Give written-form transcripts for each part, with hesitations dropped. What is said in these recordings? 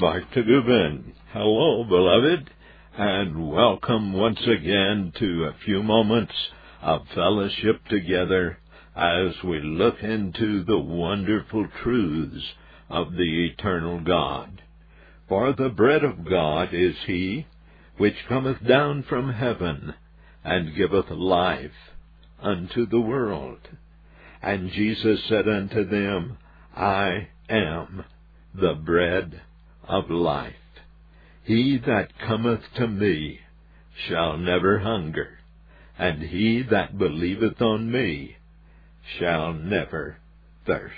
Bart Gubin. Hello, beloved, and welcome once again to a few moments of fellowship together as we look into the wonderful truths of the eternal God. For the bread of God is he which cometh down from heaven, and giveth life unto the world. And Jesus said unto them, I am the bread of life. He that cometh to me shall never hunger, and he that believeth on me shall never thirst.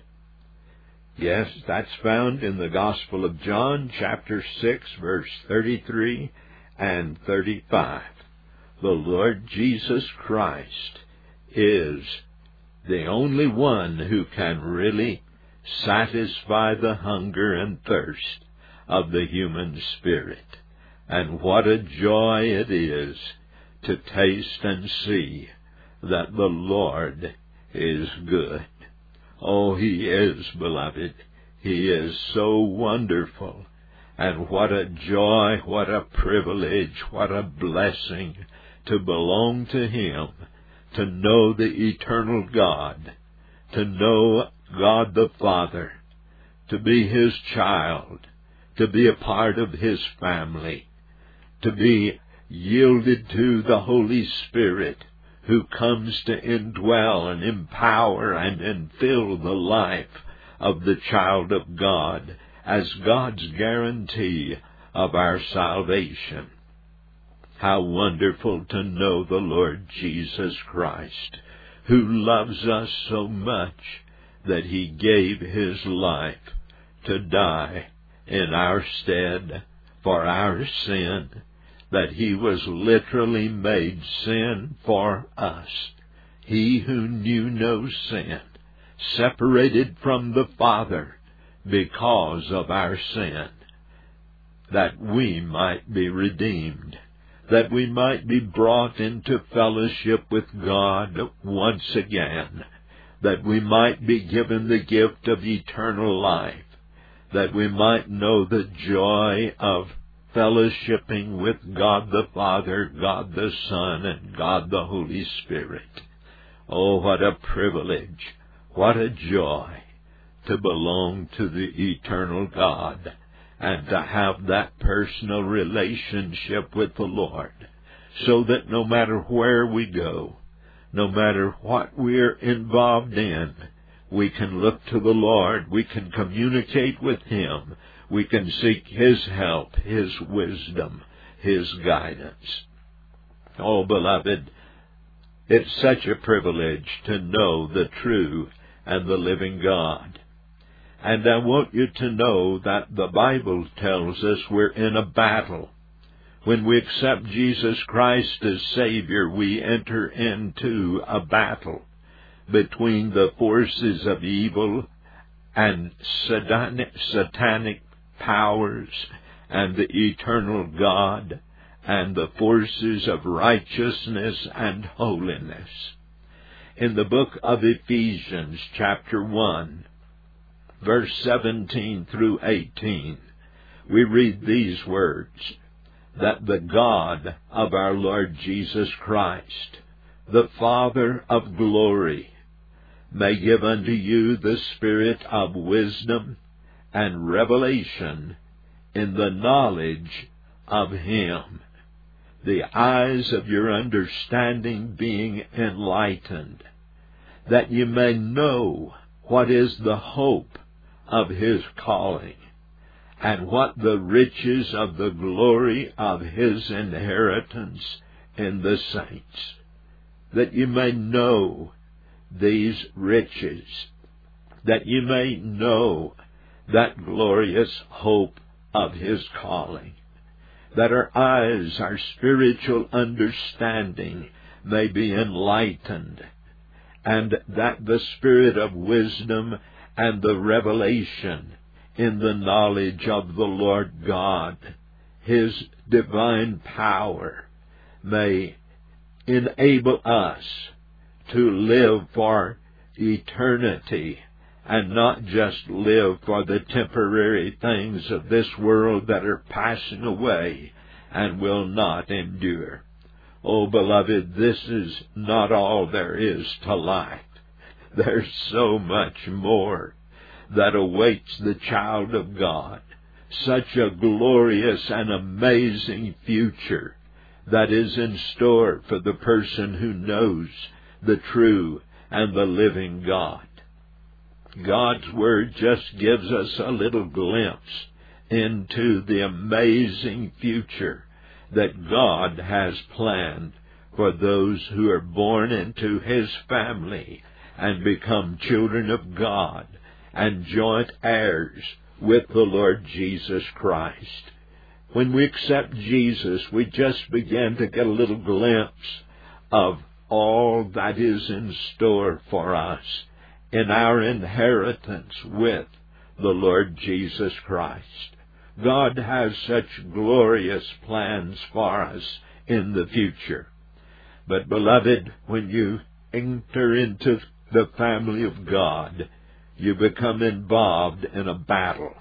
Yes, that's found in the Gospel of John, chapter 6, verse 33 and 35. The Lord Jesus Christ is the only one who can really satisfy the hunger and thirst of the human spirit. And what a joy it is to taste and see that the Lord is good. Oh, he is, beloved. He is so wonderful. And what a joy, what a privilege, what a blessing to belong to him, to know the eternal God, to know God the Father, to be his child, to be a part of his family, to be yielded to the Holy Spirit, who comes to indwell and empower and infill the life of the child of God as God's guarantee of our salvation. How wonderful to know the Lord Jesus Christ, who loves us so much that he gave his life to die in our stead for our sin, that he was literally made sin for us. He who knew no sin, separated from the Father because of our sin, that we might be redeemed, that we might be brought into fellowship with God once again, that we might be given the gift of eternal life, that we might know the joy of fellowshipping with God the Father, God the Son, and God the Holy Spirit. Oh, what a privilege, what a joy to belong to the eternal God and to have that personal relationship with the Lord, so that no matter where we go, no matter what we're involved in, we can look to the Lord, we can communicate with him, we can seek his help, his wisdom, his guidance. Oh, beloved, it's such a privilege to know the true and the living God. And I want you to know that the Bible tells us we're in a battle. When we accept Jesus Christ as Savior, we enter into a battle between the forces of evil and satanic powers and the eternal God and the forces of righteousness and holiness. In the book of Ephesians, chapter 1, verse 17 through 18, we read these words, that the God of our Lord Jesus Christ, the Father of glory, may give unto you the spirit of wisdom and revelation in the knowledge of him, the eyes of your understanding being enlightened, that you may know what is the hope of his calling, and what the riches of the glory of his inheritance in the saints, that you may know these riches, that you may know that glorious hope of his calling, that our eyes, our spiritual understanding may be enlightened, and that the spirit of wisdom and the revelation in the knowledge of the Lord God, his divine power, may enable us to live for eternity and not just live for the temporary things of this world that are passing away and will not endure. Oh, beloved, this is not all there is to life. There's so much more that awaits the child of God. Such a glorious and amazing future that is in store for the person who knows the true and the living God. God's Word just gives us a little glimpse into the amazing future that God has planned for those who are born into His family and become children of God and joint heirs with the Lord Jesus Christ. When we accept Jesus, we just begin to get a little glimpse of all that is in store for us in our inheritance with the Lord Jesus Christ. God has such glorious plans for us in the future. But, beloved, when you enter into the family of God, you become involved in a battle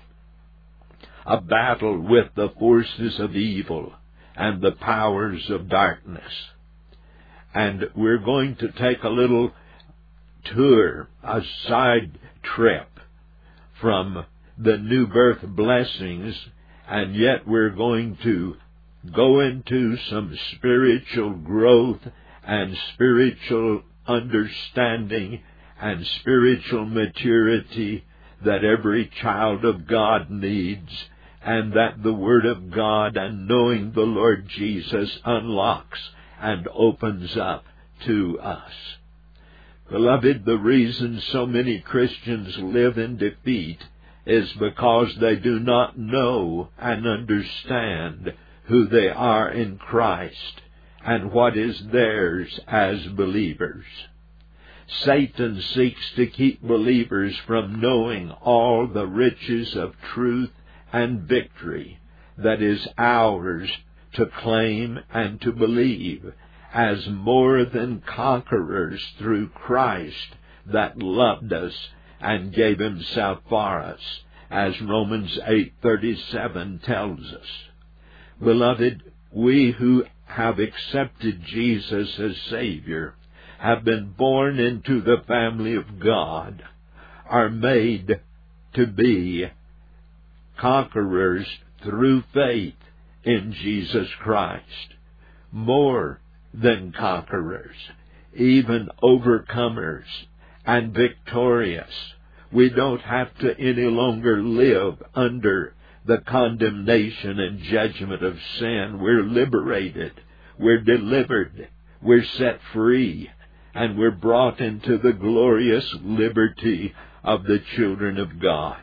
with the forces of evil and the powers of darkness. And we're going to take a little tour, a side trip from the new birth blessings, and yet we're going to go into some spiritual growth and spiritual understanding and spiritual maturity that every child of God needs, and that the Word of God and knowing the Lord Jesus unlocks and opens up to us. Beloved, the reason so many Christians live in defeat is because they do not know and understand who they are in Christ and what is theirs as believers. Satan seeks to keep believers from knowing all the riches of truth and victory that is ours to claim and to believe as more than conquerors through Christ that loved us and gave Himself for us, as Romans 8:37 tells us. Beloved, we who have accepted Jesus as Savior, have been born into the family of God, are made to be conquerors through faith in Jesus Christ. More than conquerors, even overcomers and victorious. We don't have to any longer live under the condemnation and judgment of sin. We're liberated, we're delivered, we're set free, and we're brought into the glorious liberty of the children of God.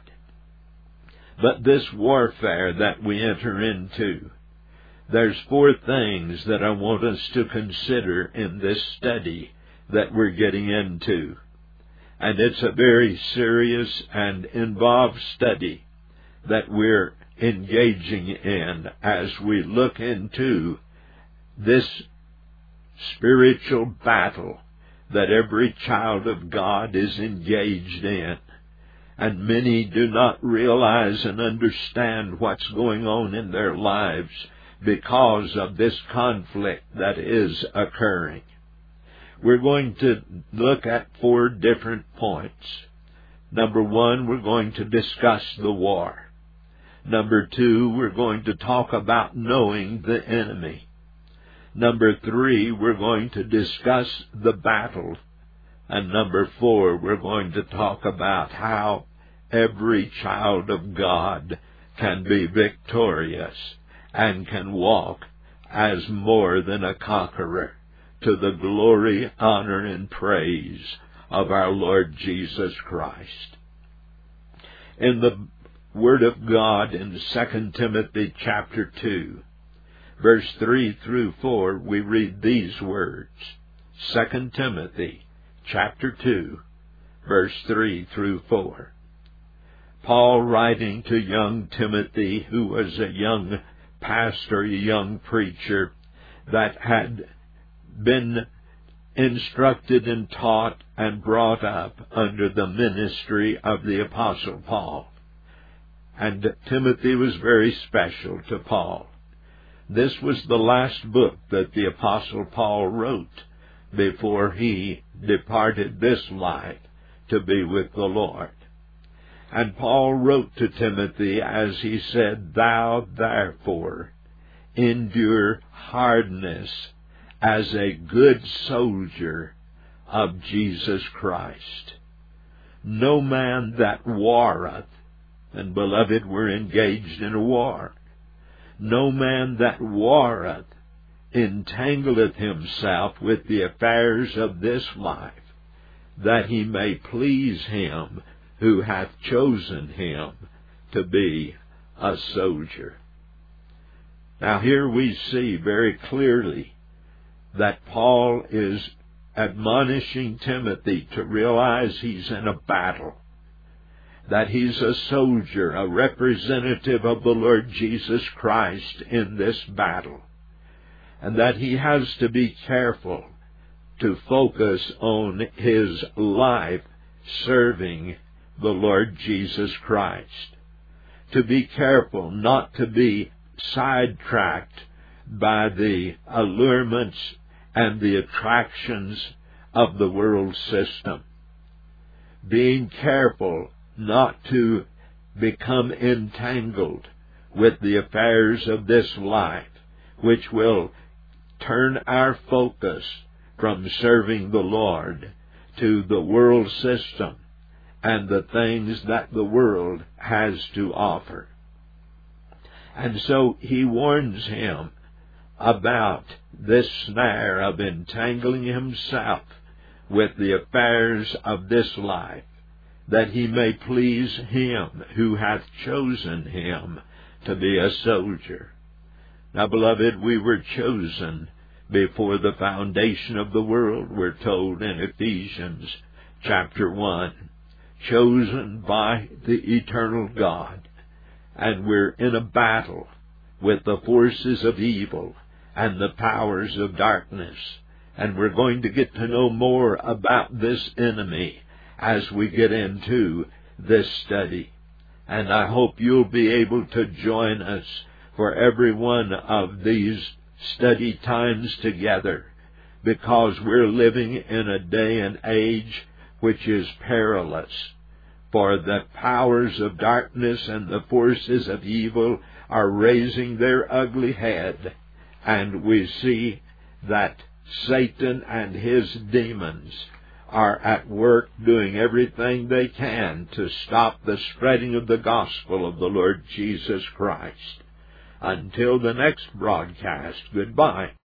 But this warfare that we enter into, there's 4 things that I want us to consider in this study that we're getting into. And it's a very serious and involved study that we're engaging in as we look into this spiritual battle that every child of God is engaged in. And many do not realize and understand what's going on in their lives because of this conflict that is occurring. We're going to look at 4 different points. Number 1, we're going to discuss the war. Number 2, we're going to talk about knowing the enemy. Number 3, we're going to discuss the battle. And number 4, we're going to talk about how every child of God can be victorious and can walk as more than a conqueror to the glory, honor, and praise of our Lord Jesus Christ. In the Word of God in 2 Timothy chapter 2, verse 3 through 4, we read these words. 2 Timothy chapter 2, verse 3 through 4. Paul, writing to young Timothy, who was a young pastor, a young preacher, that had been instructed and taught and brought up under the ministry of the Apostle Paul. And Timothy was very special to Paul. This was the last book that the Apostle Paul wrote before he departed this life to be with the Lord. And Paul wrote to Timothy as he said, "Thou therefore endure hardness as a good soldier of Jesus Christ. No man that warreth," and beloved, we're engaged in a war, "no man that warreth entangleth himself with the affairs of this life, that he may please him who hath chosen him to be a soldier." Now here we see very clearly that Paul is admonishing Timothy to realize he's in a battle, that he's a soldier, a representative of the Lord Jesus Christ in this battle, and that he has to be careful to focus on his life serving the Lord Jesus Christ, to be careful not to be sidetracked by the allurements and the attractions of the world system, being careful not to become entangled with the affairs of this life, which will turn our focus from serving the Lord to the world system and the things that the world has to offer. And so he warns him about this snare of entangling himself with the affairs of this life, that he may please him who hath chosen him to be a soldier. Now, beloved, we were chosen before the foundation of the world, we're told in Ephesians chapter 1, chosen by the eternal God. And we're in a battle with the forces of evil and the powers of darkness. And we're going to get to know more about this enemy as we get into this study. And I hope you'll be able to join us for every one of these study times together, because we're living in a day and age which is perilous. For the powers of darkness and the forces of evil are raising their ugly head, and we see that Satan and his demons are at work doing everything they can to stop the spreading of the gospel of the Lord Jesus Christ. Until the next broadcast, goodbye.